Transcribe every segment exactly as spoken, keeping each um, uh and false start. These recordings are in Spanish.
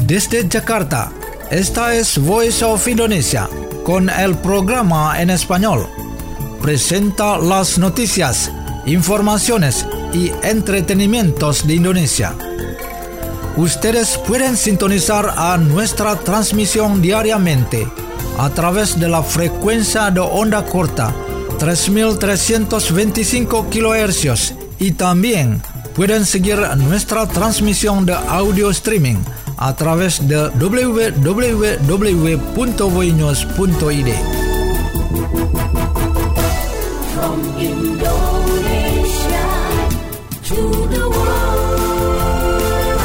Desde Jakarta, esta es Voice of Indonesia, con el programa en español. Presenta las noticias, informaciones y entretenimientos de Indonesia. Ustedes pueden sintonizar a nuestra transmisión diariamente a través de la frecuencia de onda corta tres mil trescientos veinticinco kilohercios y también pueden seguir nuestra transmisión de audio streaming a través de w w w punto voinews punto i d. From Indonesia to the world.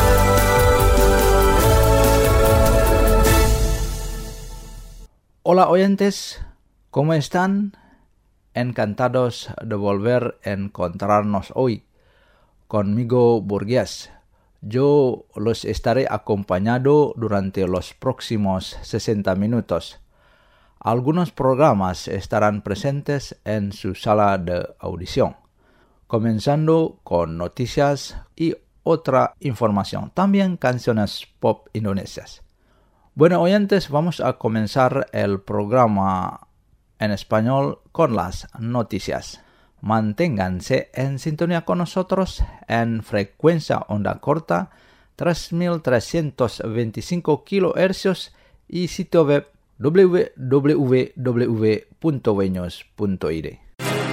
Hola oyentes, ¿cómo están? Encantados de volver a encontrarnos hoy. Conmigo Burgués. Yo los estaré acompañando durante los próximos sesenta minutos. Algunos programas estarán presentes en su sala de audición, comenzando con noticias y otra información, también canciones pop indonesias. Bueno, oyentes, vamos a comenzar el programa en español con las noticias. Manténganse en sintonía con nosotros en frecuencia onda corta tres mil trescientos veinticinco kilohercios y sitio web w w w punto voinews punto i d.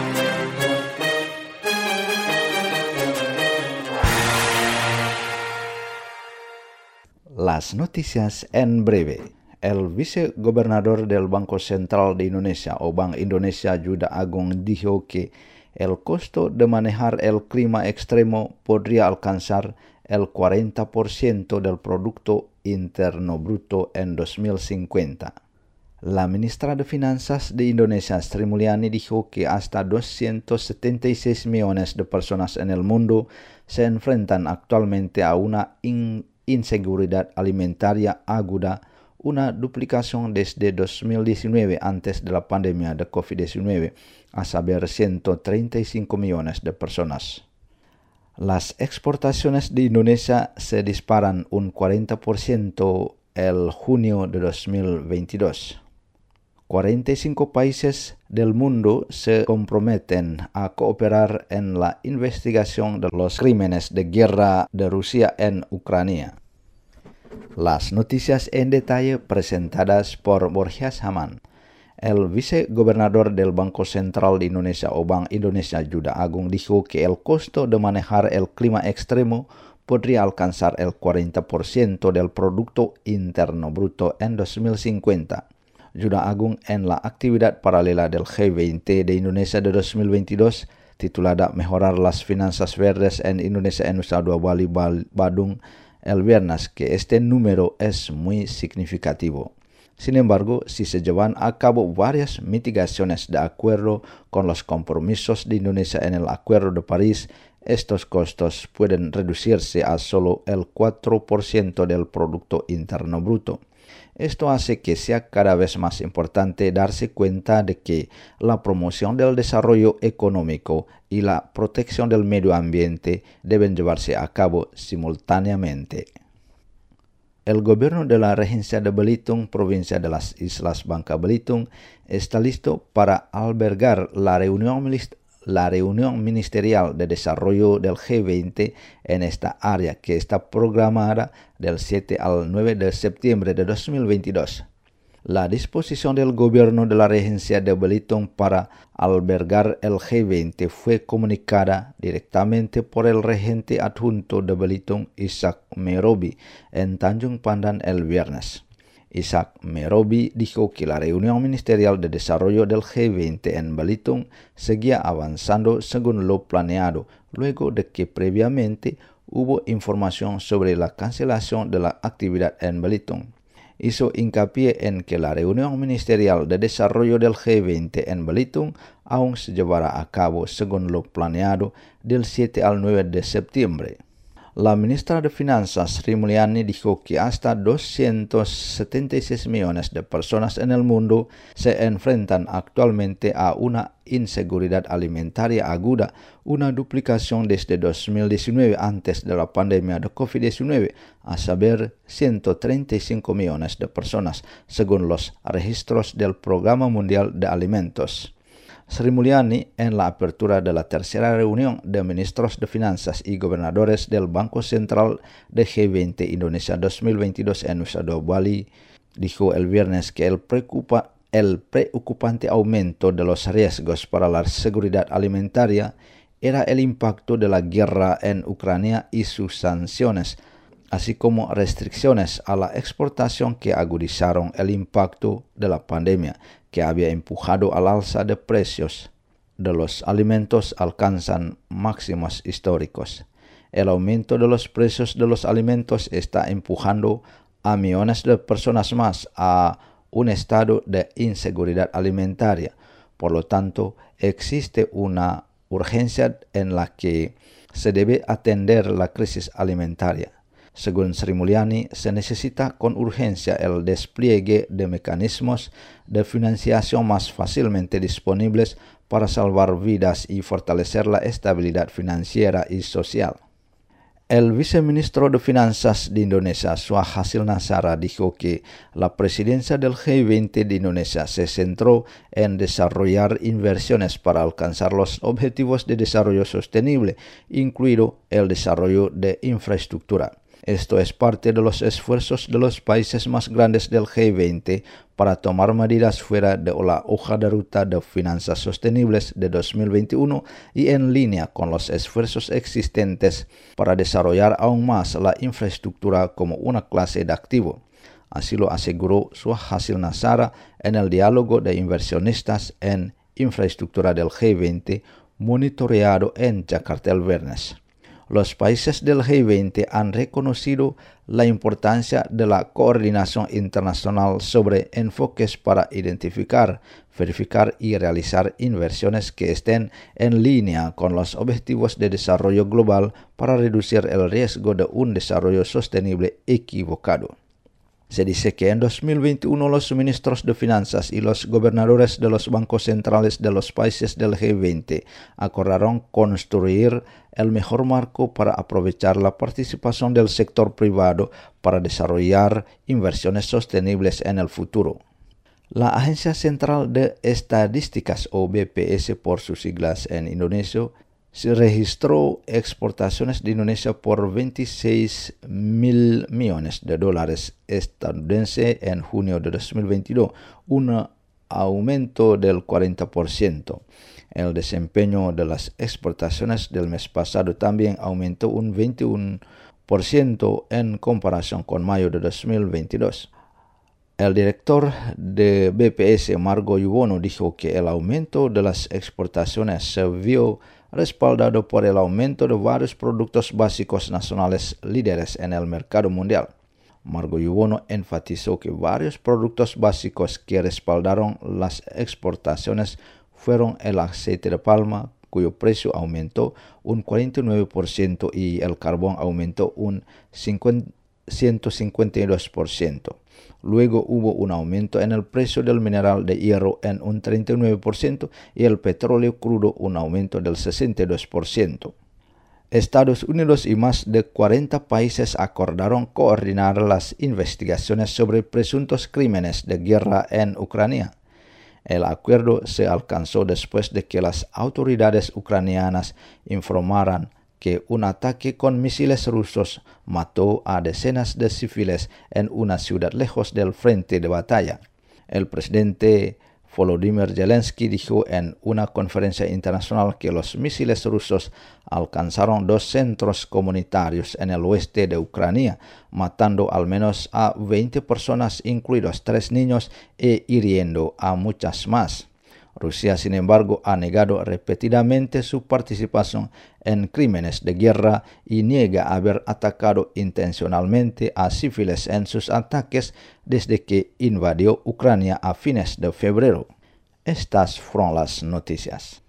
Las noticias en breve. El vicegobernador del Banco Central de Indonesia o Bank Indonesia Juda Agung dijo que el costo de manejar el clima extremo podría alcanzar el cuarenta por ciento del Producto Interno Bruto en dos mil cincuenta. La ministra de Finanzas de Indonesia, Sri Mulyani, dijo que hasta doscientos setenta y seis millones de personas en el mundo se enfrentan actualmente a una in- inseguridad alimentaria aguda, una duplicación desde dos mil diecinueve antes de la pandemia de covid diecinueve, a saber ciento treinta y cinco millones de personas. Las exportaciones de Indonesia se disparan un cuarenta por ciento el junio de dos mil veintidós. cuarenta y cinco países del mundo se comprometen a cooperar en la investigación de los crímenes de guerra de Rusia en Ucrania. Las noticias en detalle presentadas por Borges Haman. El vicegobernador del Banco Central de Indonesia o Bank Indonesia Juda Agung dijo que el costo de manejar el clima extremo podría alcanzar el cuarenta por ciento del Producto Interno Bruto en dos mil cincuenta. Juda Agung en la actividad paralela del G veinte de Indonesia de dos mil veintidós, titulada Mejorar las Finanzas Verdes en Indonesia en Nusa Dua Bali, Badung, el viernes, que este número es muy significativo. Sin embargo, si se llevan a cabo varias mitigaciones de acuerdo con los compromisos de Indonesia en el Acuerdo de París, estos costos pueden reducirse a solo el cuatro por ciento del Producto Interno Bruto. Esto hace que sea cada vez más importante darse cuenta de que la promoción del desarrollo económico y la protección del medio ambiente deben llevarse a cabo simultáneamente. El gobierno de la Regencia de Belitung, provincia de las Islas Bangka Belitung, está listo para albergar la reunión ministerial la reunión ministerial de desarrollo del G veinte en esta área, que está programada del siete al nueve de septiembre de dos mil veintidós. La disposición del gobierno de la Regencia de Belitung para albergar el G veinte fue comunicada directamente por el regente adjunto de Belitung, Ishak Merobi, en Tanjung Pandan el viernes. Ishak Merobi dijo que la reunión ministerial de desarrollo del G veinte en Belitung seguía avanzando según lo planeado, luego de que previamente hubo información sobre la cancelación de la actividad en Belitung. Hizo hincapié en que la reunión ministerial de desarrollo del G veinte en Belitung aún se llevará a cabo según lo planeado del siete al nueve de septiembre. La ministra de Finanzas, Sri Mulyani, dijo que hasta doscientos setenta y seis millones de personas en el mundo se enfrentan actualmente a una inseguridad alimentaria aguda, una duplicación desde dos mil diecinueve antes de la pandemia de COVID diecinueve, a saber ciento treinta y cinco millones de personas, según los registros del Programa Mundial de Alimentos. Sri Mulyani, en la apertura de la tercera reunión de ministros de Finanzas y gobernadores del Banco Central de G veinte Indonesia dos mil veintidós en Nusa Dua, Bali, dijo el viernes que el, preocupa, el preocupante aumento de los riesgos para la seguridad alimentaria era el impacto de la guerra en Ucrania y sus sanciones, así como restricciones a la exportación que agudizaron el impacto de la pandemia, que había empujado al alza de precios de los alimentos alcanzan máximos históricos. El aumento de los precios de los alimentos está empujando a millones de personas más a un estado de inseguridad alimentaria. Por lo tanto, existe una urgencia en la que se debe atender la crisis alimentaria. Según Sri Mulyani, se necesita con urgencia el despliegue de mecanismos de financiación más fácilmente disponibles para salvar vidas y fortalecer la estabilidad financiera y social. El viceministro de Finanzas de Indonesia, Suhasil Nazara, dijo que la presidencia del G veinte de Indonesia se centró en desarrollar inversiones para alcanzar los objetivos de desarrollo sostenible, incluido el desarrollo de infraestructura. Esto es parte de los esfuerzos de los países más grandes del G veinte para tomar medidas fuera de la hoja de ruta de finanzas sostenibles de dos mil veintiuno y en línea con los esfuerzos existentes para desarrollar aún más la infraestructura como una clase de activo. Así lo aseguró Suhasil Nazara en el diálogo de inversionistas en infraestructura del G veinte monitoreado en Jakarta el viernes. Los países del G veinte han reconocido la importancia de la coordinación internacional sobre enfoques para identificar, verificar y realizar inversiones que estén en línea con los objetivos de desarrollo global para reducir el riesgo de un desarrollo sostenible equivocado. Se dice que en dos mil veintiuno los ministros de Finanzas y los gobernadores de los bancos centrales de los países del G veinte acordaron construir el mejor marco para aprovechar la participación del sector privado para desarrollar inversiones sostenibles en el futuro. La Agencia Central de Estadísticas, o B P S por sus siglas en Indonesia, se registró exportaciones de Indonesia por veintiséis mil millones de dólares estadounidenses en junio de dos mil veintidós, un aumento del cuarenta por ciento. El desempeño de las exportaciones del mes pasado también aumentó un veintiuno por ciento en comparación con mayo de dos mil veintidós. El director de B P S, Margo Yuwono, dijo que el aumento de las exportaciones se vio respaldado por el aumento de varios productos básicos nacionales líderes en el mercado mundial. Margo Yuwono enfatizó que varios productos básicos que respaldaron las exportaciones fueron el aceite de palma, cuyo precio aumentó un cuarenta y nueve por ciento, y el carbón aumentó un ciento cincuenta y dos por ciento. Luego hubo un aumento en el precio del mineral de hierro en un treinta y nueve por ciento y el petróleo crudo un aumento del sesenta y dos por ciento. Estados Unidos y más de cuarenta países acordaron coordinar las investigaciones sobre presuntos crímenes de guerra en Ucrania. El acuerdo se alcanzó después de que las autoridades ucranianas informaran que un ataque con misiles rusos mató a decenas de civiles en una ciudad lejos del frente de batalla. El presidente Volodymyr Zelensky dijo en una conferencia internacional que los misiles rusos alcanzaron dos centros comunitarios en el oeste de Ucrania, matando al menos a veinte personas, incluidos tres niños, e hiriendo a muchas más. Rusia, sin embargo, ha negado repetidamente su participación en crímenes de guerra y niega haber atacado intencionalmente a civiles en sus ataques desde que invadió Ucrania a fines de febrero. Estas fueron las noticias.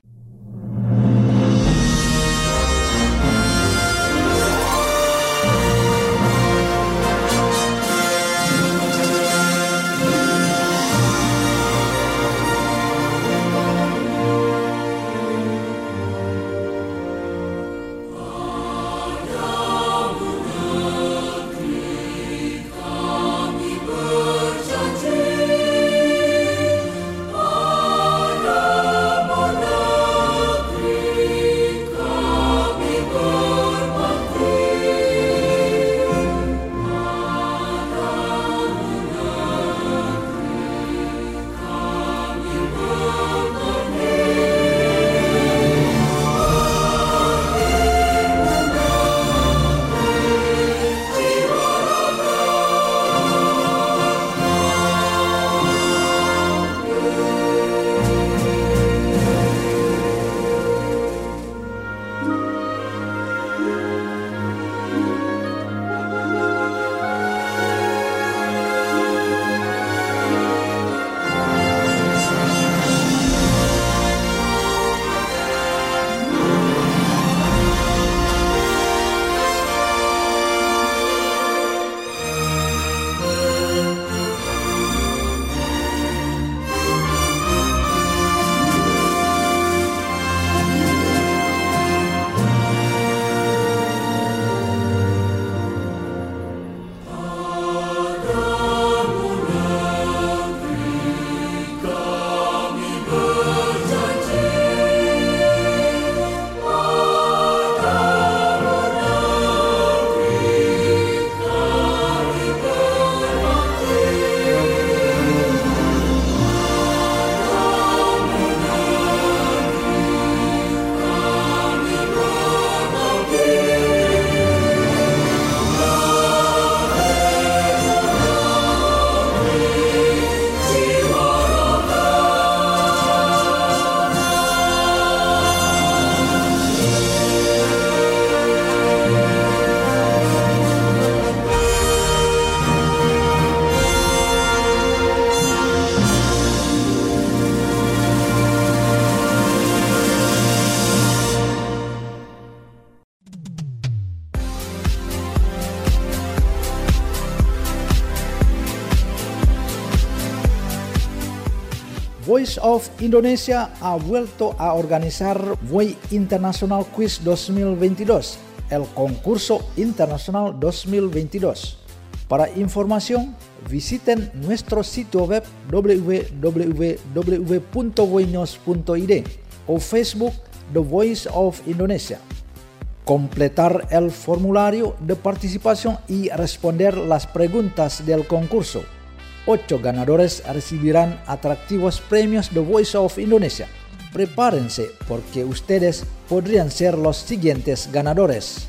Voice of Indonesia ha vuelto a organizar V O I International Quiz dos mil veintidós, el concurso internacional dos mil veintidós. Para información, visiten nuestro sitio web w w w punto voinews punto i d o Facebook The Voice of Indonesia. Completar el formulario de participación y responder las preguntas del concurso. Ocho ganadores recibirán atractivos premios The Voice of Indonesia. Prepárense porque ustedes podrían ser los siguientes ganadores.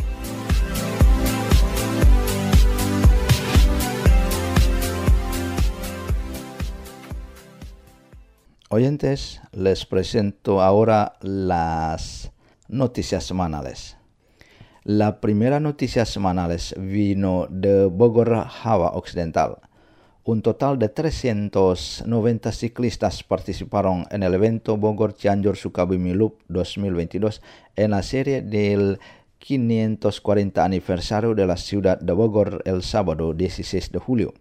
Oyentes, les presento ahora las noticias semanales. La primera noticia semanales vino de Bogor, Java Occidental. Un total de trescientos noventa ciclistas participaron en el evento Bogor Cianjur Sukabumi Loop dos mil veintidós en la serie del quinientos cuarenta aniversario de la ciudad de Bogor el sábado dieciséis de julio.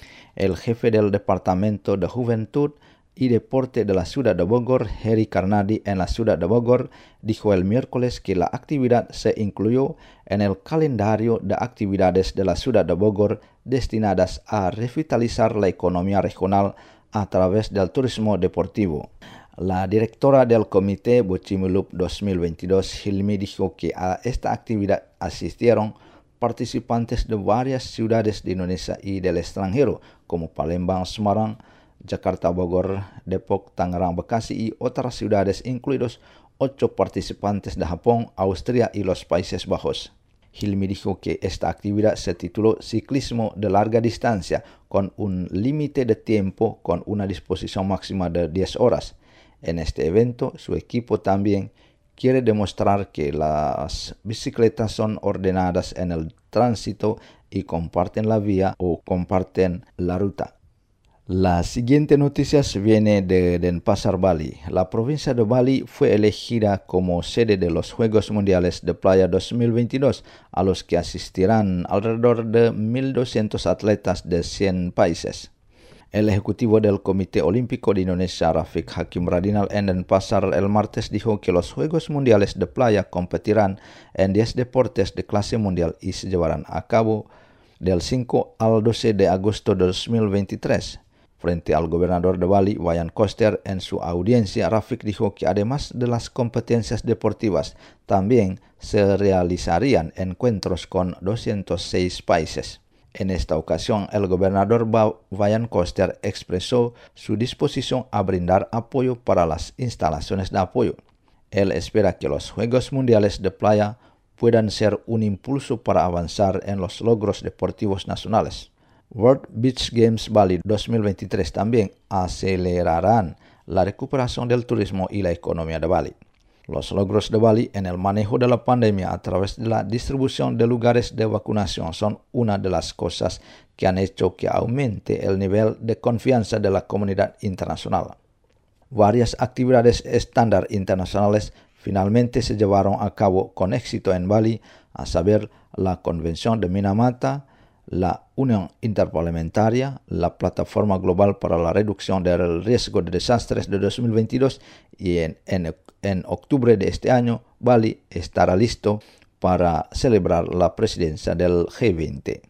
El jefe del Departamento de Juventud y Deporte de la ciudad de Bogor, Heri Karnadi, en la ciudad de Bogor, dijo el miércoles que la actividad se incluyó en el calendario de actividades de la ciudad de Bogor destinadas a revitalizar la economía regional a través del turismo deportivo. La directora del Comité Bocimi Loop dos mil veintidós, Hilmi, dijo que a esta actividad asistieron participantes de varias ciudades de Indonesia y del extranjero, como Palembang, Semarang, Jakarta, Bogor, Depok, Tangerang, Bekasi y otras ciudades, incluidos ocho participantes de Japón, Austria y los Países Bajos. Hilmi dijo que esta actividad se tituló Ciclismo de larga distancia, con un límite de tiempo con una disposición máxima de diez horas. En este evento, su equipo también quiere demostrar que las bicicletas son ordenadas en el tránsito y comparten la vía o comparten la ruta. La siguiente noticia viene de Denpasar, Bali. La provincia de Bali fue elegida como sede de los Juegos Mundiales de Playa dos mil veintidós, a los que asistirán alrededor de mil doscientos atletas de cien países. El ejecutivo del Comité Olímpico de Indonesia, Rafiq Hakim Radinal, en Denpasar el martes dijo que los Juegos Mundiales de Playa competirán en diez deportes de clase mundial y se llevarán a cabo del cinco al doce de agosto de dos mil veintitrés. Frente al gobernador de Bali, Wayan Koster, en su audiencia, Rafiq dijo que además de las competencias deportivas, también se realizarían encuentros con doscientos seis países. En esta ocasión, el gobernador Wayan Koster expresó su disposición a brindar apoyo para las instalaciones de apoyo. Él espera que los Juegos Mundiales de Playa puedan ser un impulso para avanzar en los logros deportivos nacionales. World Beach Games Bali dos mil veintitrés también acelerarán la recuperación del turismo y la economía de Bali. Los logros de Bali en el manejo de la pandemia a través de la distribución de lugares de vacunación son una de las cosas que han hecho que aumente el nivel de confianza de la comunidad internacional. Varias actividades estándar internacionales finalmente se llevaron a cabo con éxito en Bali, a saber, la Convención de Minamata, la Unión Interparlamentaria, la Plataforma Global para la Reducción del Riesgo de Desastres de dos mil veintidós y en, en, en octubre de este año, Bali estará listo para celebrar la presidencia del G veinte.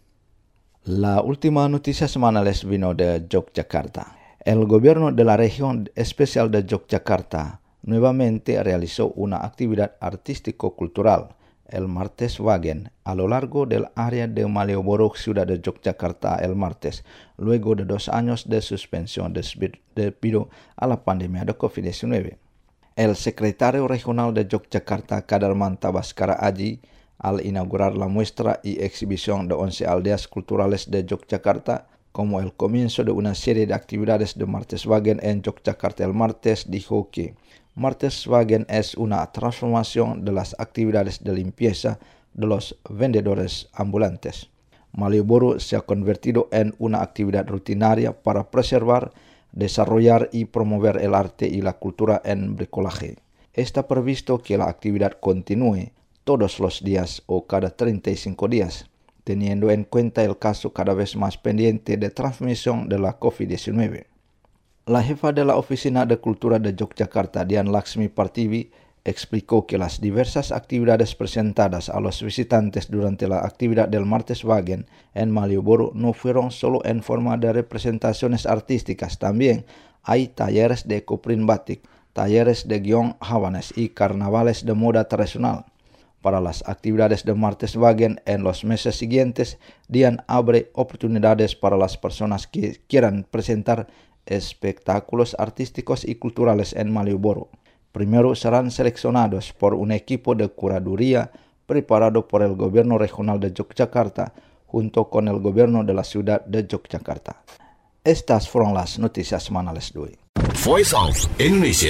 La última noticia semanal vino de Yogyakarta. El gobierno de la región especial de Yogyakarta nuevamente realizó una actividad artístico-cultural el martes Wagen a lo largo del área de Malioboro, ciudad de Yogyakarta, el martes, luego de dos años de suspensión debido a la pandemia de COVID diecinueve. El secretario regional de Yogyakarta, Kadarmanta Baskara Aji, al inaugurar la muestra y exhibición de once aldeas culturales de Yogyakarta, como el comienzo de una serie de actividades de Martes Wagen en Yogyakarta el martes, dijo que Martes Wagen es una transformación de las actividades de limpieza de los vendedores ambulantes. Malioboro se ha convertido en una actividad rutinaria para preservar, desarrollar y promover el arte y la cultura en bricolaje. Está previsto que la actividad continúe todos los días o cada treinta y cinco días, teniendo en cuenta el caso cada vez más pendiente de transmisión de la COVID diecinueve. La jefa de la Oficina de Cultura de Yogyakarta, Dian Laksmi Partivi, explicó que las diversas actividades presentadas a los visitantes durante la actividad del martes Wagen en Malioboro no fueron solo en forma de representaciones artísticas, también hay talleres de ecoprint batik, talleres de guión javanés y carnavales de moda tradicional. Para las actividades de martes Wagen en los meses siguientes, Dian abre oportunidades para las personas que quieran presentar espectáculos artísticos y culturales en Malioboro. Primero serán seleccionados por un equipo de curaduría preparado por el gobierno regional de Yogyakarta junto con el gobierno de la ciudad de Yogyakarta. Estas fueron las noticias semanales de hoy. Voice of Indonesia.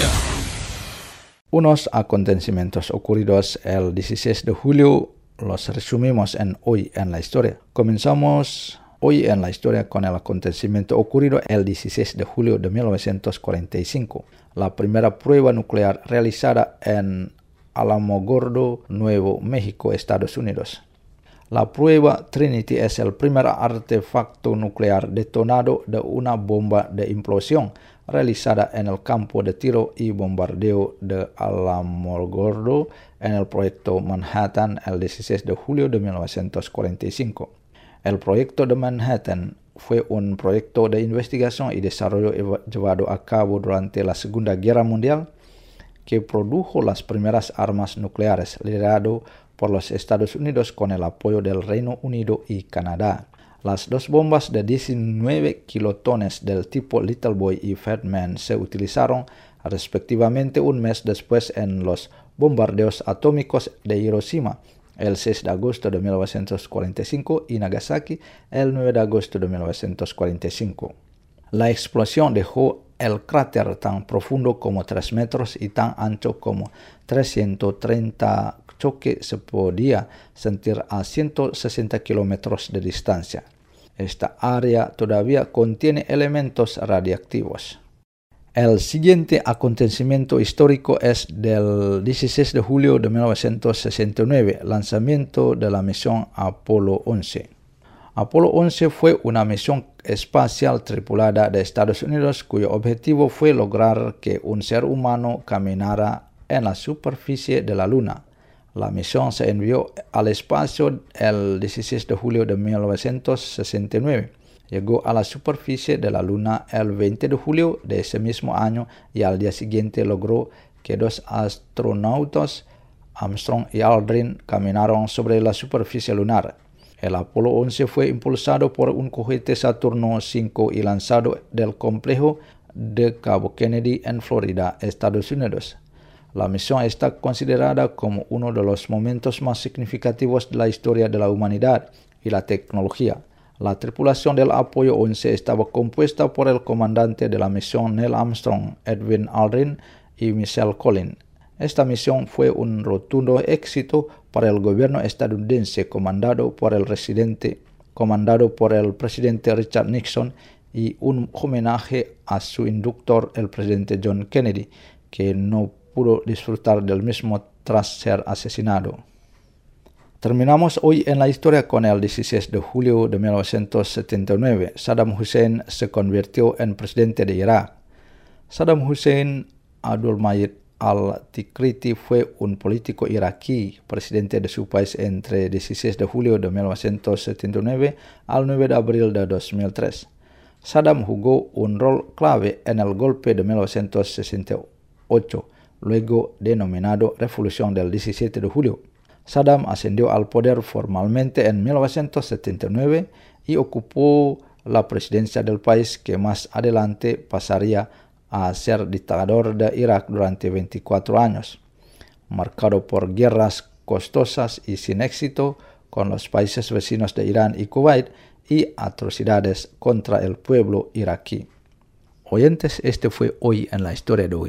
Unos acontecimientos ocurridos el dieciséis de julio los resumimos en Hoy en la Historia. Comenzamos Hoy en la Historia con el acontecimiento ocurrido el dieciséis de julio de mil novecientos cuarenta y cinco, la primera prueba nuclear realizada en Alamogordo, Nuevo México, Estados Unidos. La prueba Trinity es el primer artefacto nuclear detonado de una bomba de implosión realizada en el campo de tiro y bombardeo de Alamogordo en el proyecto Manhattan el dieciséis de julio de mil novecientos cuarenta y cinco. El proyecto de Manhattan fue un proyecto de investigación y desarrollo llevado a cabo durante la Segunda Guerra Mundial que produjo las primeras armas nucleares, liderado por los Estados Unidos con el apoyo del Reino Unido y Canadá. Las dos bombas de diecinueve kilotones del tipo Little Boy y Fat Man se utilizaron respectivamente un mes después en los bombardeos atómicos de Hiroshima el seis de agosto de mil novecientos cuarenta y cinco y Nagasaki el nueve de agosto de mil novecientos cuarenta y cinco. La explosión dejó el cráter tan profundo como tres metros y tan ancho como trescientos treinta que se podía sentir a ciento sesenta kilómetros de distancia. Esta área todavía contiene elementos radiactivos. El siguiente acontecimiento histórico es del dieciséis de julio de mil novecientos sesenta y nueve, lanzamiento de la misión Apolo once. Apolo once fue una misión espacial tripulada de Estados Unidos cuyo objetivo fue lograr que un ser humano caminara en la superficie de la Luna. La misión se envió al espacio el dieciséis de julio de mil novecientos sesenta y nueve. Llegó a la superficie de la Luna el veinte de julio de ese mismo año y al día siguiente logró que dos astronautas, Armstrong y Aldrin, caminaron sobre la superficie lunar. El Apolo once fue impulsado por un cohete Saturno cinco y lanzado del complejo de Cabo Kennedy en Florida, Estados Unidos. La misión está considerada como uno de los momentos más significativos de la historia de la humanidad y la tecnología. La tripulación del Apolo once estaba compuesta por el comandante de la misión Neil Armstrong, Edwin Aldrin y Michael Collins. Esta misión fue un rotundo éxito para el gobierno estadounidense comandado por el residente, comandado por el presidente Richard Nixon y un homenaje a su inductor, el presidente John Kennedy, que no pudo disfrutar del mismo tras ser asesinado. Terminamos hoy en la historia con el dieciséis de julio de mil novecientos setenta y nueve. Saddam Hussein se convirtió en presidente de Irak. Saddam Hussein Abdulmajid al-Tikriti fue un político iraquí, presidente de su país entre dieciséis de julio de mil novecientos setenta y nueve al nueve de abril de dos mil tres. Saddam jugó un rol clave en el golpe de mil novecientos sesenta y ocho, luego denominado Revolución del diecisiete de julio. Saddam ascendió al poder formalmente en mil novecientos setenta y nueve y ocupó la presidencia del país, que más adelante pasaría a ser dictador de Irak durante veinticuatro años, marcado por guerras costosas y sin éxito con los países vecinos de Irán y Kuwait y atrocidades contra el pueblo iraquí. Oyentes, este fue Hoy en la Historia de hoy.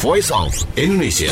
Voice of Indonesia.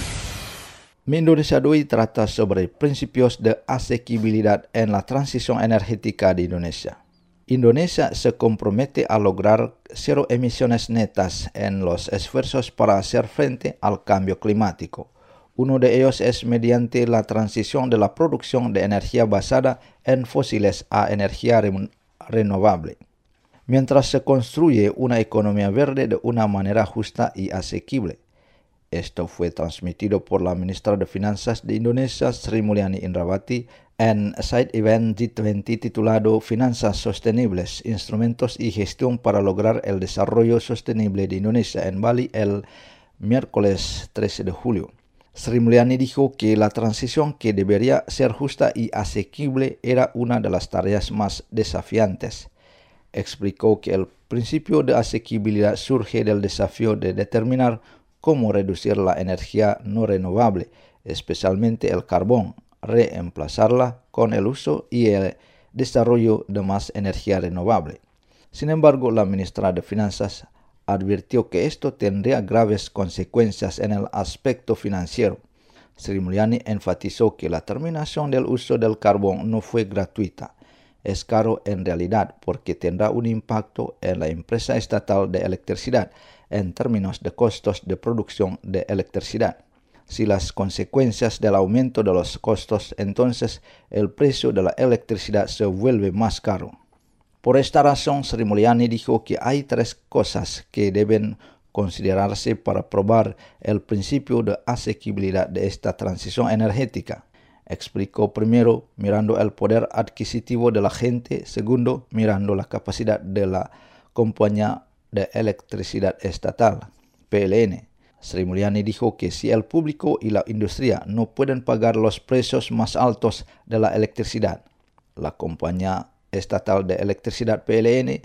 Mi Indonesia Doi trata sobre principios de asequibilidad en la transición energética de Indonesia. Indonesia se compromete a lograr cero emisiones netas en los esfuerzos para hacer frente al cambio climático. Uno de ellos es mediante la transición de la producción de energía basada en fósiles a energía re- renovable, mientras se construye una economía verde de una manera justa y asequible. Esto fue transmitido por la ministra de Finanzas de Indonesia, Sri Mulyani Indrawati, en side event G veinte titulado Finanzas Sostenibles, Instrumentos y Gestión para lograr el Desarrollo Sostenible de Indonesia en Bali el miércoles trece de julio. Sri Mulyani dijo que la transición, que debería ser justa y asequible, era una de las tareas más desafiantes. Explicó que el principio de asequibilidad surge del desafío de determinar cómo reducir la energía no renovable, especialmente el carbón, reemplazarla con el uso y el desarrollo de más energía renovable. Sin embargo, la ministra de Finanzas advirtió que esto tendría graves consecuencias en el aspecto financiero. Sri Mulyani enfatizó que la terminación del uso del carbón no fue gratuita. Es caro en realidad porque tendrá un impacto en la empresa estatal de electricidad en términos de costos de producción de electricidad. Si las consecuencias del aumento de los costos, entonces el precio de la electricidad se vuelve más caro. Por esta razón, Sri Mulyani dijo que hay tres cosas que deben considerarse para probar el principio de asequibilidad de esta transición energética. Explicó: primero, mirando el poder adquisitivo de la gente; segundo, mirando la capacidad de la compañía de electricidad estatal, P L N. Sri Mulyani dijo que si el público y la industria no pueden pagar los precios más altos de la electricidad, la compañía estatal de electricidad P L N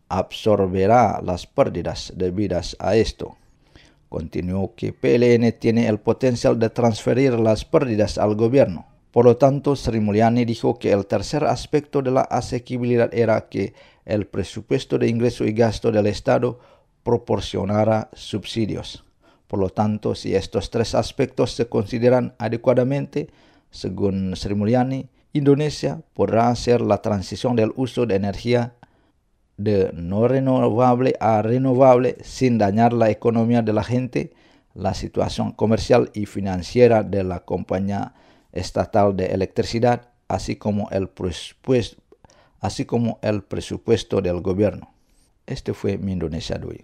absorberá las pérdidas debidas a esto. Continuó que P L N tiene el potencial de transferir las pérdidas al gobierno. Por lo tanto, Sri Mulyani dijo que el tercer aspecto de la asequibilidad era que el presupuesto de ingreso y gasto del Estado proporcionara subsidios. Por lo tanto, si estos tres aspectos se consideran adecuadamente, según Sri Mulyani, Indonesia podrá hacer la transición del uso de energía de no renovable a renovable sin dañar la economía de la gente, la situación comercial y financiera de la compañía estatal de electricidad, así como el presupuesto, así como el presupuesto del gobierno. Este fue Mi Indonesia Doi.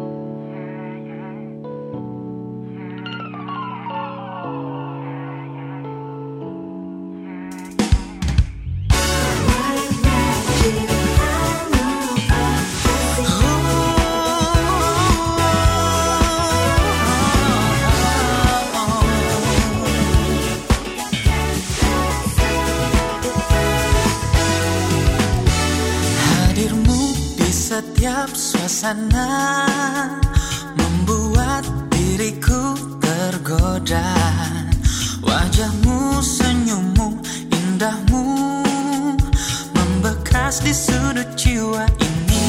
Setiap suasana membuat diriku tergoda. Wajahmu, senyummu, indahmu membekas di sudut jiwa ini.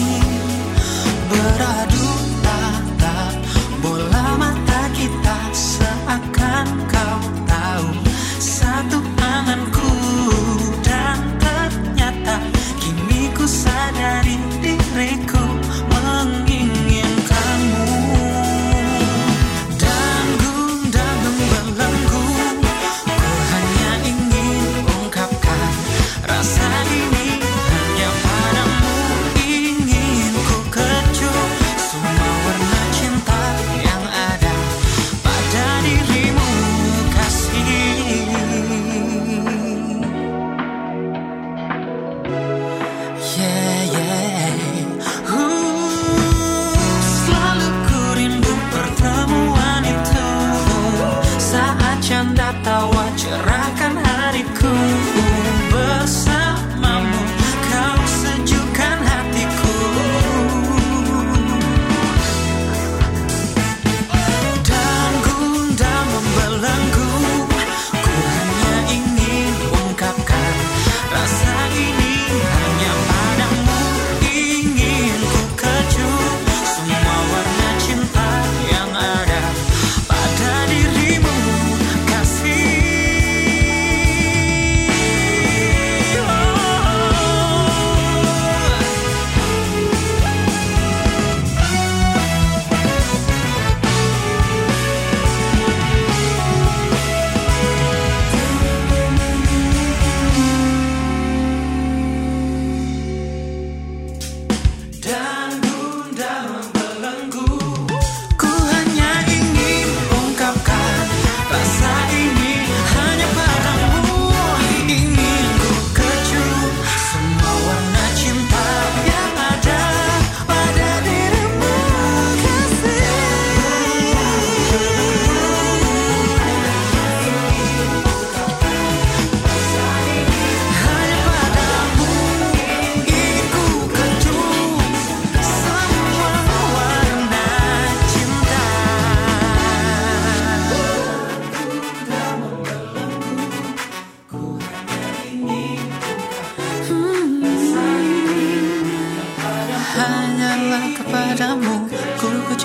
Beradu tatap bola mata kita, seakan kau tahu satu anganku. Dan ternyata kini ku sadari diriku menginginkanmu. Dan gundah membelenggu, ku hanya ingin ungkapkan rasa ini hanya padamu.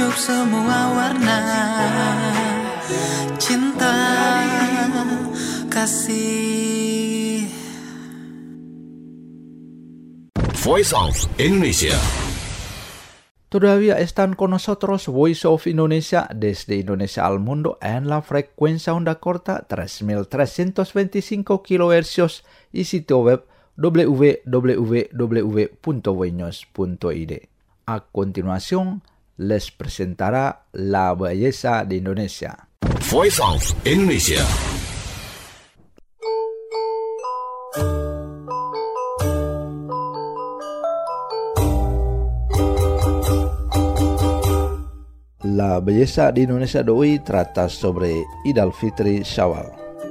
hidup semua warna cinta kasih. Voice of Indonesia. Todavía están con nosotros Voice of Indonesia desde Indonesia al mundo en la frecuencia onda corta tres mil trescientos veinticinco kilohercios y sitio web w w w punto voinews punto i d. A continuación, les presentará la belleza de Indonesia. Voice of Indonesia. La belleza de Indonesia de hoy trata sobre Idul Fitri Syawal.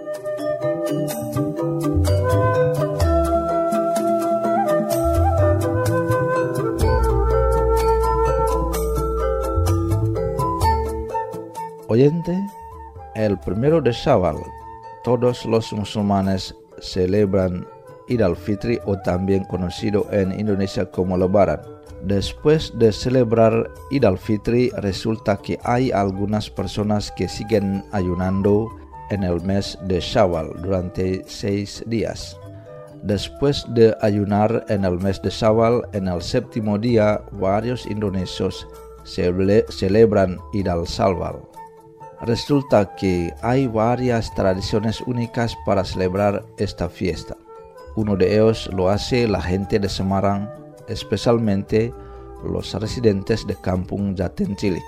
Oyente, el primero de Syawal, todos los musulmanes celebran Idul Fitri o también conocido en Indonesia como Lebaran. Después de celebrar Idul Fitri, resulta que hay algunas personas que siguen ayunando en el mes de Syawal durante seis días. Después de ayunar en el mes de Syawal, en el séptimo día, varios indonesios cele- celebran Idul Syawal. Resulta que hay varias tradiciones únicas para celebrar esta fiesta. Uno de ellos lo hace la gente de Semarang, especialmente los residentes de Kampung Jaten Cilik.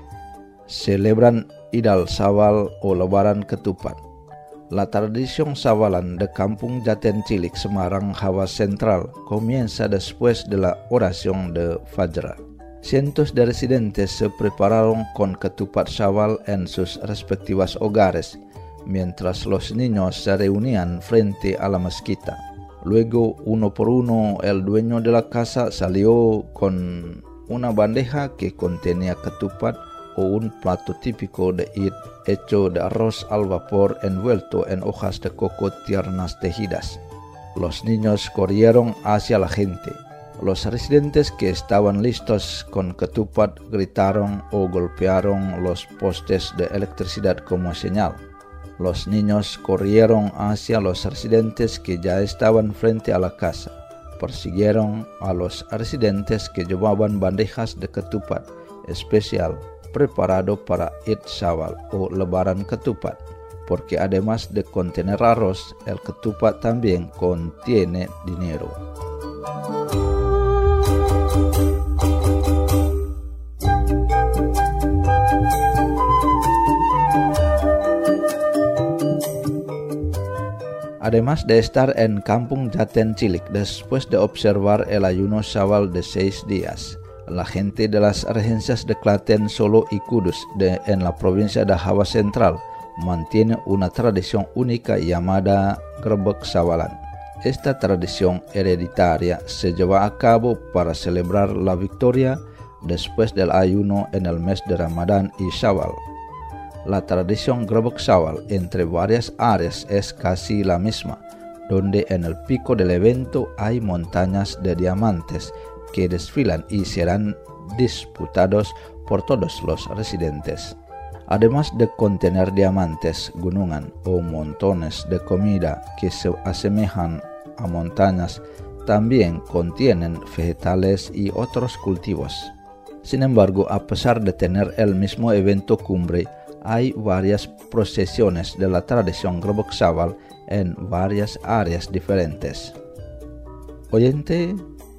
Celebran Idul Syawal o Lebaran Ketupat. La tradición Syawalan de Kampung Jaten Cilik, Semarang, Java Central, comienza después de la oración de Fajr. Cientos de residentes se prepararon con ketupat Syawal en sus respectivos hogares, mientras los niños se reunían frente a la mezquita. Luego, uno por uno, el dueño de la casa salió con una bandeja que contenía ketupat o un plato típico de Id hecho de arroz al vapor envuelto en hojas de coco tiernas tejidas. Los niños corrieron hacia la gente. Los residentes que estaban listos con ketupat gritaron o golpearon los postes de electricidad como señal. Los niños corrieron hacia los residentes que ya estaban frente a la casa. Persiguieron a los residentes que llevaban bandejas de ketupat especial preparado para Id Syawal o Lebaran Ketupat, porque además de contener arroz, el ketupat también contiene dinero. Además de estar en Kampung Jaten Cilik después de observar el ayuno Syawal de seis días, la gente de las regencias de Klaten, Solo y Kudus de, en la provincia de Java Central mantiene una tradición única llamada Grebek Syawalan. Esta tradición hereditaria se lleva a cabo para celebrar la victoria después del ayuno en el mes de Ramadán y Syawal. La tradición Grebek Syawal entre varias áreas es casi la misma, donde en el pico del evento hay montañas de diamantes que desfilan y serán disputados por todos los residentes. Además de contener diamantes, gunungan o montones de comida que se asemejan a montañas, también contienen vegetales y otros cultivos. Sin embargo, a pesar de tener el mismo evento cumbre, hay varias procesiones de la tradición Grebek Syawal en varias áreas diferentes. Oyente,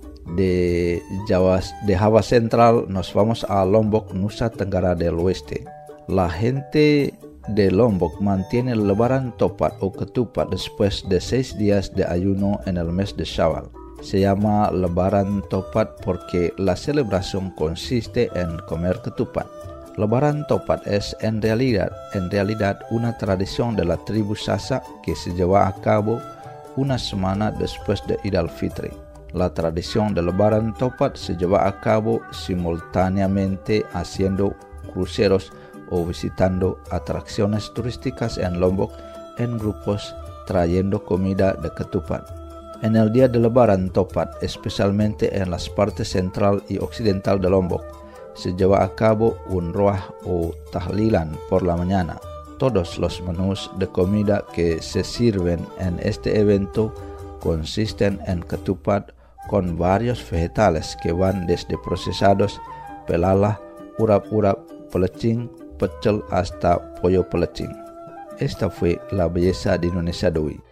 de Java, de Java Central nos vamos a Lombok, Nusa Tenggara del Oeste. La gente de Lombok mantiene el Lebaran Topat o Ketupat después de seis días de ayuno en el mes de Syawal. Se llama Lebaran Topat porque la celebración consiste en comer ketupat. Lebaran Topat es en realidad, en realidad una tradición de la tribu Sasak que se lleva a cabo una semana después de Idul Fitri. La tradición de Lebaran Topat se lleva a cabo simultáneamente haciendo cruceros o visitando atracciones turísticas en Lombok en grupos trayendo comida de ketupat. En el día de Lebaran Topat, especialmente en las partes central y occidental de Lombok, se lleva a cabo un ruah o tahlilan por la mañana. Todos los menús de comida que se sirven en este evento consisten en ketupat con varios vegetales que van desde procesados, pelalah, urap-urap, pelecing, pecel hasta pollo pelecing. Esta fue la belleza de Indonesia de hoy.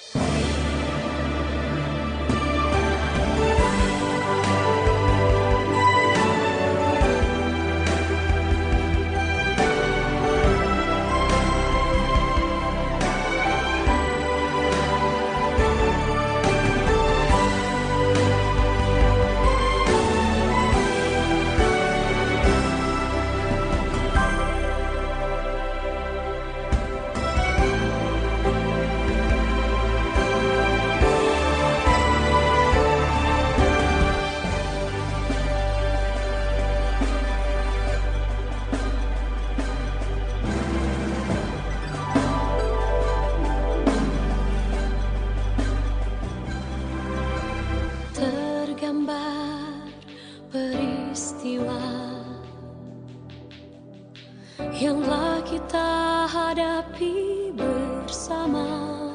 Yang kita hadapi bersama,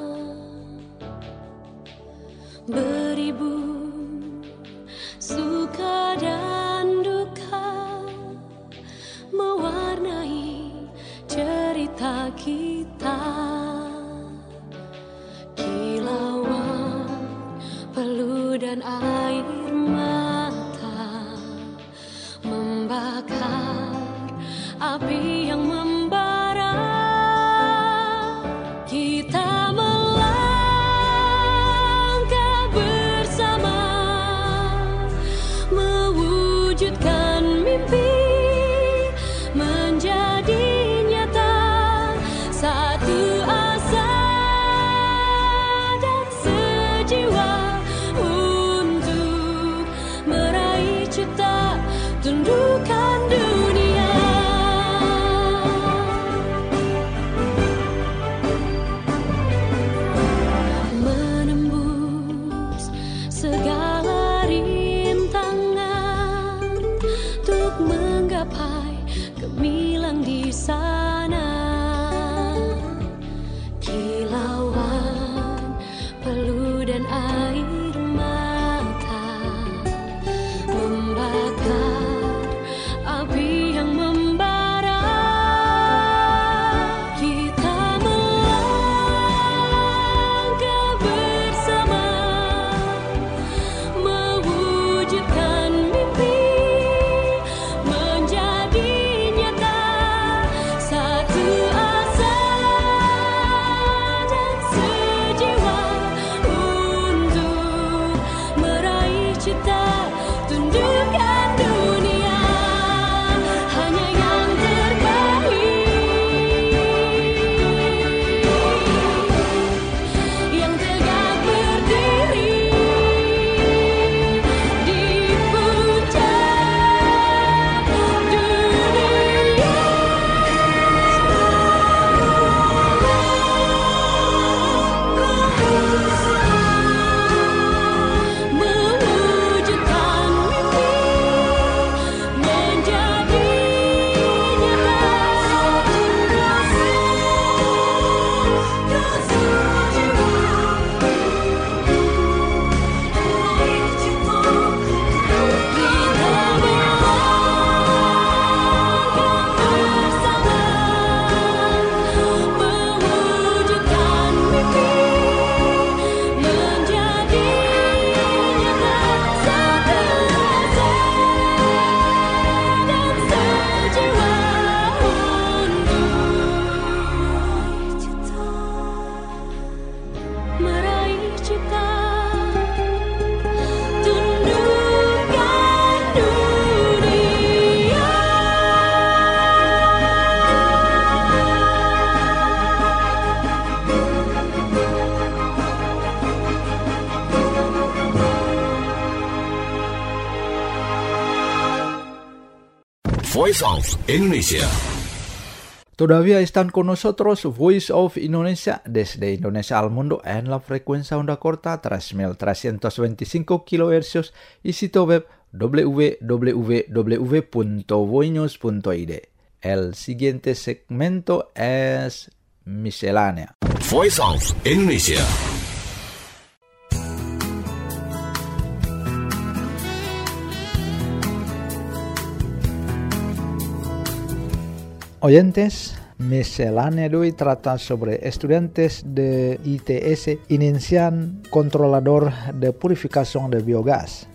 beribu suka dan duka mewarnai cerita kita. Kilauan peluh dan air mata membakar api yang membara. Kita melangkah bersama, mewujudkan mimpi menjadi nyata. Satu asa dan sejiwa untuk meraih cita, tundukkan dunia. Segala rintangan untuk menggapai gemilang di sana. Kilauan peluh dan air mata membakar api yang membara. Kita melangkah bersama, mewujudkan mimpi menjadi nyata. Satu asa dan sejiwa untuk meraih cita, tundukkan dunia. Hanya yang terbaik, yang tegak berdiri di puncak dunia. Mewujudkan mimpi menjadi nyata. Satu rasa dan sejiwa meraih cita. Kita melangkah bersama, mewujudkan mimpi menjadi nyata. Satu rasa dan sejiwa untuk meraih cita, tundukkan dunia. Voice of Indonesia. Todavía están con nosotros Voice of Indonesia desde Indonesia al mundo en la frecuencia onda corta tres mil trescientos veinticinco kilohercios y sitio web w w w punto voinews punto i d. El siguiente segmento es miscelánea. Voice of Indonesia. Oyentes, miscelánea de hoy trata sobre estudiantes de I T S inician controlador de purificación de biogás.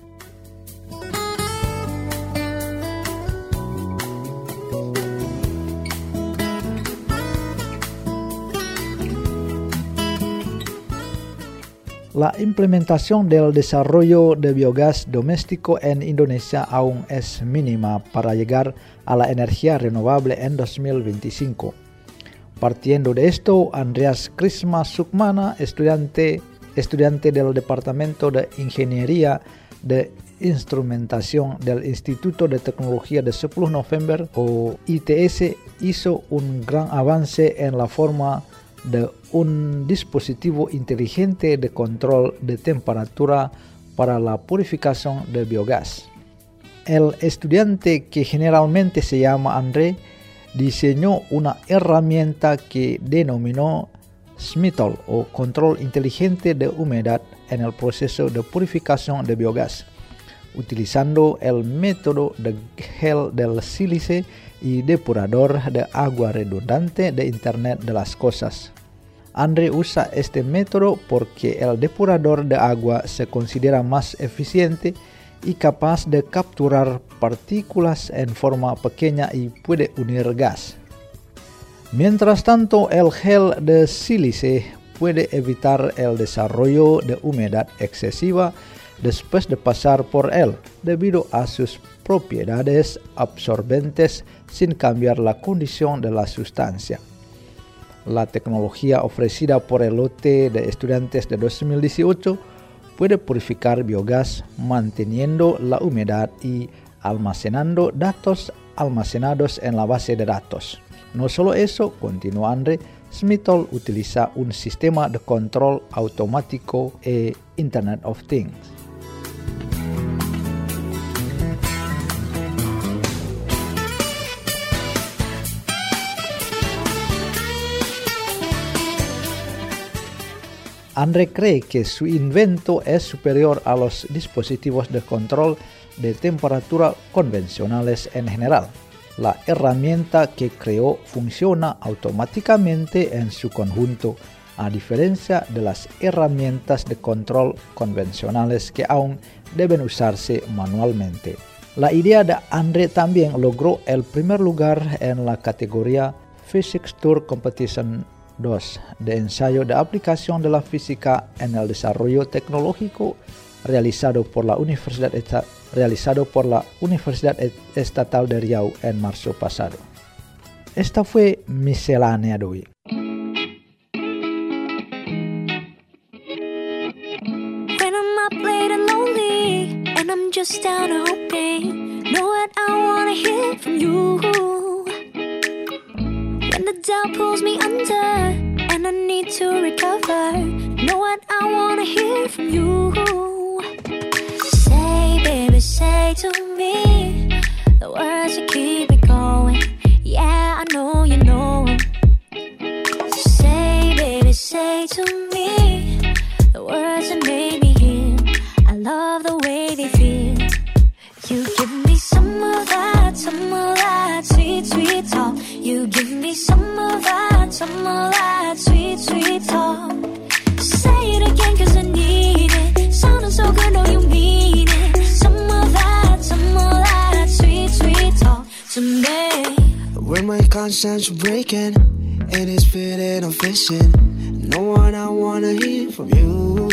La implementación del desarrollo de biogás doméstico en Indonesia aún es mínima para llegar a la energía renovable en dos mil veinticinco. Partiendo de esto, Andreas Krisma Sukmana, estudiante, estudiante del Departamento de Ingeniería de Instrumentación del Instituto de Tecnología de sepuluh November o I T S, hizo un gran avance en la forma de un dispositivo inteligente de control de temperatura para la purificación de biogás. El estudiante, que generalmente se llama André, diseñó una herramienta que denominó Smithol o control inteligente de humedad en el proceso de purificación de biogás, utilizando el método de gel del sílice y depurador de agua redundante de Internet de las Cosas. André usa este método porque el depurador de agua se considera más eficiente y capaz de capturar partículas en forma pequeña y puede unir gas. Mientras tanto, el gel de sílice puede evitar el desarrollo de humedad excesiva después de pasar por él, debido a sus propiedades absorbentes sin cambiar la condición de la sustancia. La tecnología ofrecida por el lote de estudiantes de dos mil dieciocho puede purificar biogás manteniendo la humedad y almacenando datos almacenados en la base de datos. No solo eso, continúa André, Smithol utiliza un sistema de control automático e Internet of Things. André cree que su invento es superior a los dispositivos de control de temperatura convencionales en general. La herramienta que creó funciona automáticamente en su conjunto, a diferencia de las herramientas de control convencionales que aún deben usarse manualmente. La idea de André también logró el primer lugar en la categoría Physics Tour Competition dos de ensayo de aplicación de la física en el desarrollo tecnológico realizado por la Universidad, Eta- realizado por la Universidad Estatal de Riau en marzo pasado. Esta fue miscelánea de hoy. When I'm up late and lonely, and I'm just down and hoping, know what I wanna hear from you. When the doubt pulls me under, and I need to recover, know what I wanna hear from you. Say, baby, say to me the words that keep me going. Yeah, I know you know 'em. Say, baby, say to me the words that made me heal. I love the way they feel. You give me some of that, some of that sweet, sweet talk. You give me some of that, some of that sweet, sweet talk. Say it again 'cause I need it. Sounding so good, know you mean it. Some of that, some of that sweet, sweet talk to me. When my conscience breaking and it's fitting I'm fishing, know what I wanna hear from you.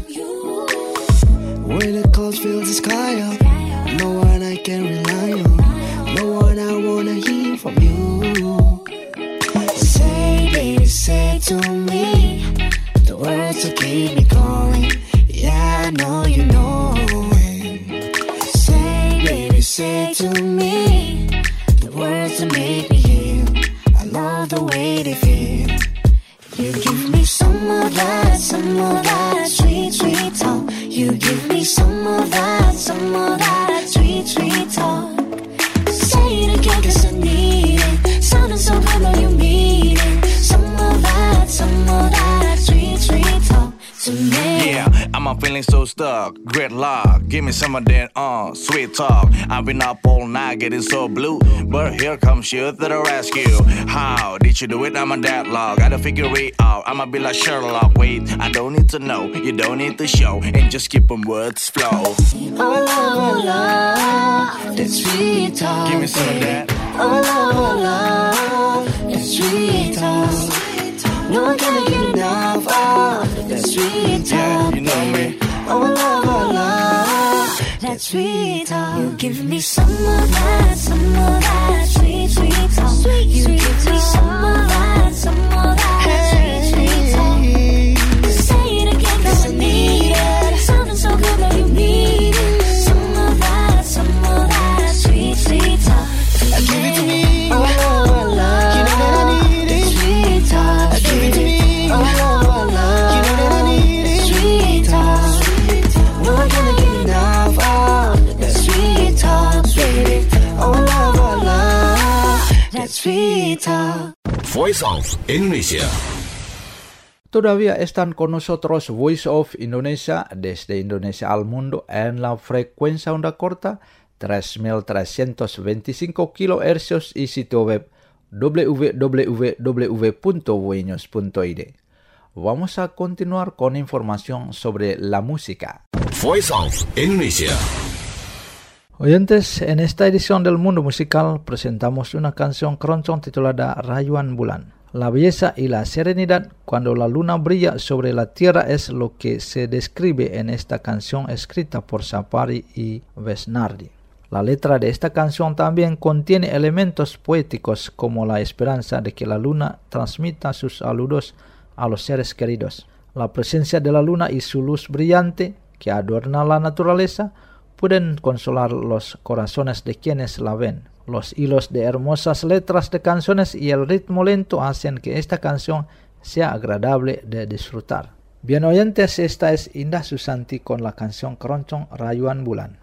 When the clouds fill the sky up, know what I can rely on, know what I wanna hear from you. Say, baby, say to me the words that keep me going. Yeah, I know you know it. Say, baby, say to me the words that make me heal. I love the way they feel. You give me some of that, some of that sweet, sweet talk. You give me some of that, some of that sweet I'm feeling so stuck. Great luck, give me some of that uh, sweet talk. I've been up all night getting so blue, but here comes you to the rescue. How did you do it? I'm on that log. Gotta figure it out. I'ma be like Sherlock. Wait, I don't need to know, you don't need to show, and just keep on words flow. Oh love, oh love, that sweet talk. Give me some of that. Oh love, oh love, that sweet talk. No one can get enough of that sweet talk. Yeah, you know me. Oh love, oh love, that sweet talk. You give me some of that, some of that sweet, sweet talk. Sweet, you sweet give me some of that, some of that sweet, sweet talk. Say it again, 'cause I need it. Something so good that you need it. Some of that, some of that sweet, sweet talk. Give it to me. Oh love, oh love, you know that I need it. Sweet talk. Give it to me. Oh love, oh love, you know that I need it. Sweet talk. No one can get enough of that sweet talk, baby. Oh love, oh love, that sweet talk. Voice of Indonesia. Todavía están con nosotros Voice of Indonesia desde Indonesia al mundo en la frecuencia onda corta tres mil trescientos veinticinco kilohercios y sitio web w w w punto voinews punto i d. Vamos a continuar con información sobre la música. Voice of Indonesia. Oyentes, en esta edición del Mundo Musical presentamos una canción keroncong titulada Rayuan Bulan. La belleza y la serenidad cuando la luna brilla sobre la tierra es lo que se describe en esta canción escrita por Sapari y Vesnardi. La letra de esta canción también contiene elementos poéticos como la esperanza de que la luna transmita sus saludos a los seres queridos. La presencia de la luna y su luz brillante que adorna la naturaleza pueden consolar los corazones de quienes la ven. Los hilos de hermosas letras de canciones y el ritmo lento hacen que esta canción sea agradable de disfrutar. Bien oyentes, esta es Indah Susanti con la canción keroncong Rayuan Bulan.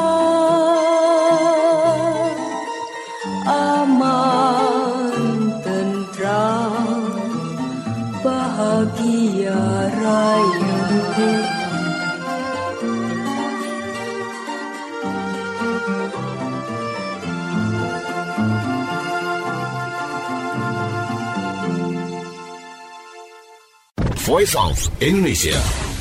Aman bahagia raya. Voice of Indonesia.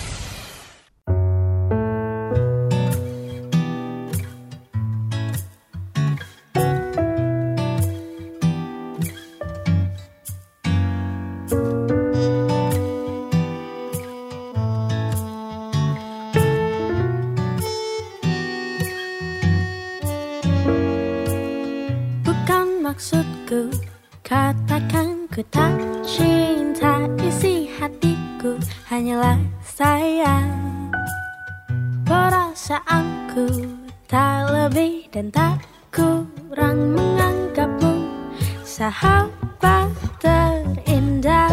Bukan maksudku katakan ku tak cinta, isi hatiku hanyalah sayang. Perasaanku tak lebih dan tak kurang menganggapmu sahabat terindah.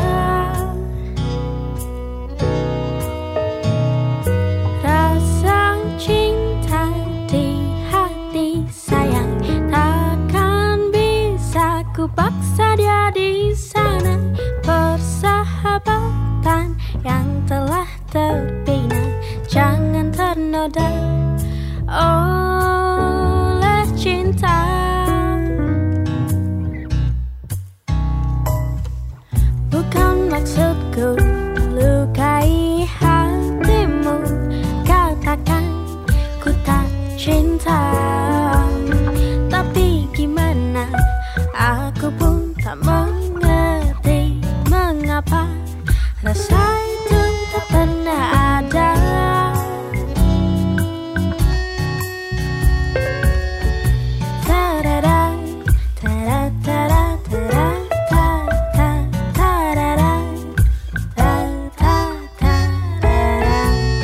Rasa cinta di hati sayang takkan bisa ku paksa dia di sana. Persahabatan yang telah terbina jangan ternoda oleh cinta. Bukan maksudku lukai hatimu, katakan ku tak cinta. Tapi gimana, aku pun tak mengerti mengapa rasa itu tak pernah ada. Tarara, tara, tara, tara, tara, tarara, tara, tarara.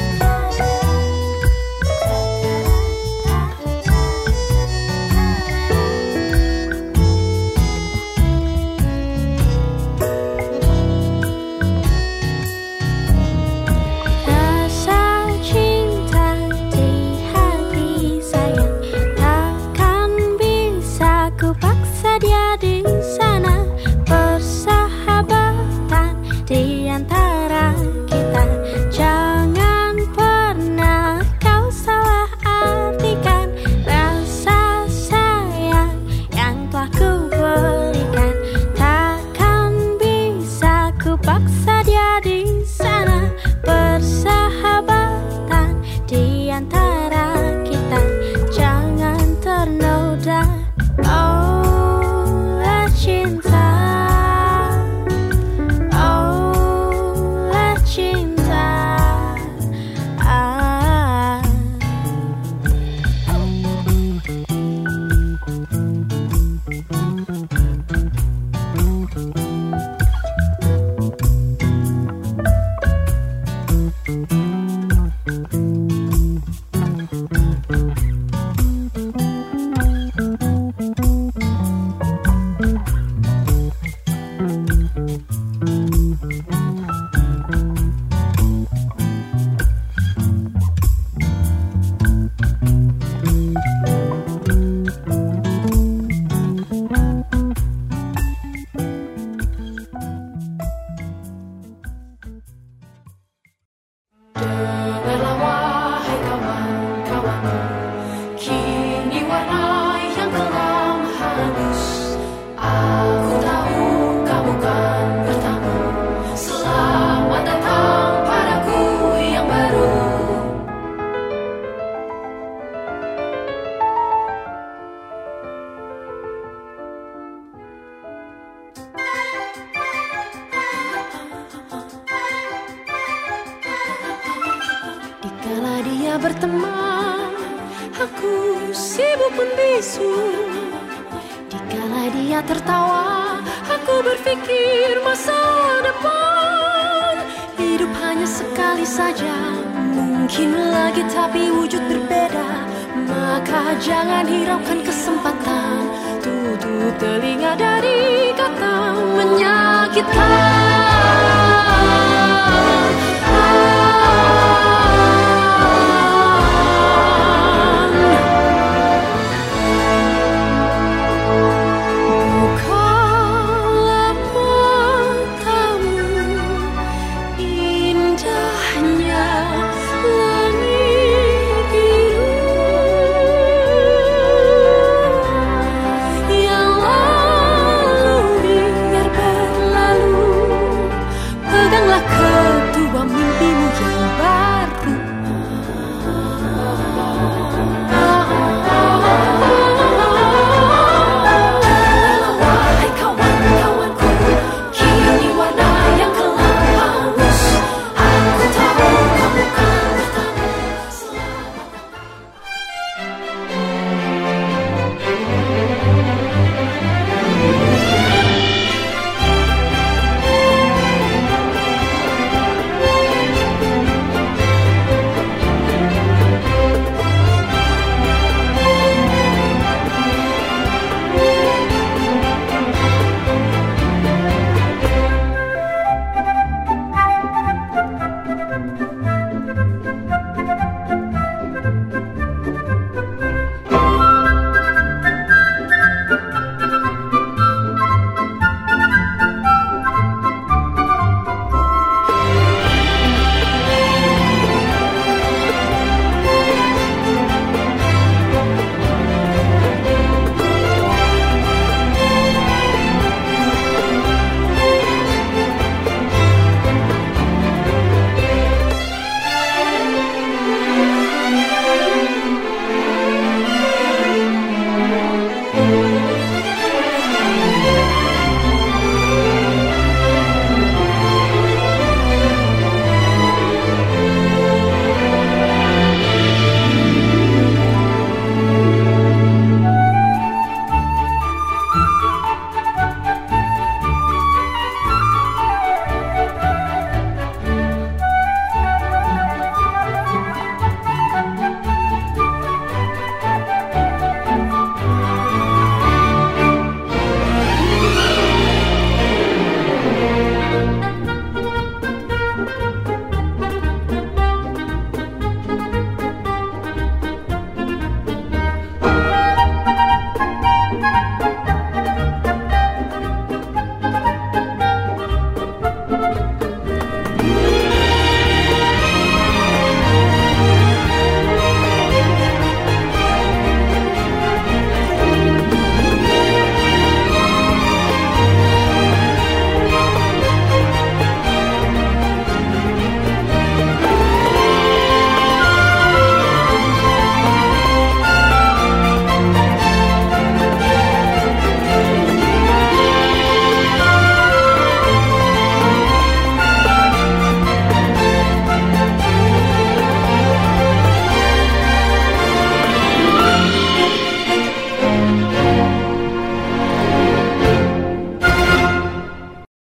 Rasa cinta di hati sayang takkan bisa ku paksa dia di sana. Persahabatan di antara kita jangan pernah kau salah artikan. Rasa sayang yang telah ku berikan takkan bisa ku paksa dia di sana. Persahabatan di antara kita jangan ternoda oleh cinta, oleh cinta. Ah. Dengarlah wahai kawan-kawan, kini warna yang kelam hangus. Aku tahu kamu kan bertamu, selamat datang padaku yang baru. Dikala dia berteman, aku sibuk membisu. Dikala dia tertawa, aku berpikir masa depan. Hidup hanya sekali saja, mungkin lagi tapi wujud berbeda. Maka jangan hiraukan kesempatan, tutup telinga dari kata menyakitkan.